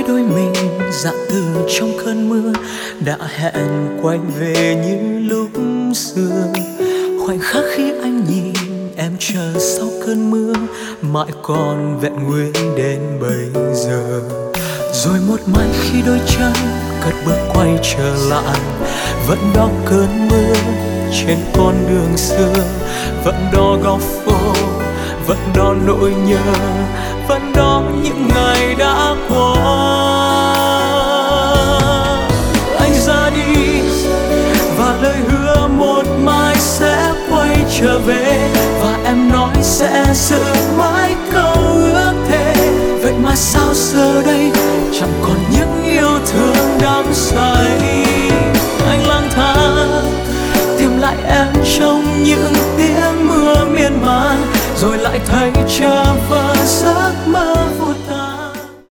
đôi mình dạo từ trong cơn mưa, đã hẹn quay về như lúc xưa. Khoảnh khắc khi anh nhìn em chờ sau cơn mưa, mãi còn vẹn nguyên đến bây giờ. Rồi một mai khi đôi chân cất bước quay trở lại, vẫn đó cơn mưa trên con đường xưa, vẫn đó góc phố, vẫn đó nỗi nhớ, vẫn đó những ngày đã qua. Anh ra đi và lời hứa một mai sẽ quay trở về, và em nói sẽ giữ mãi câu ước thề. Vậy mà sao giờ đây chẳng còn những yêu thương đắm say. Anh lang thang tìm lại em trong những tiếng mưa miên man, rồi lại thấy trở vỡ giấc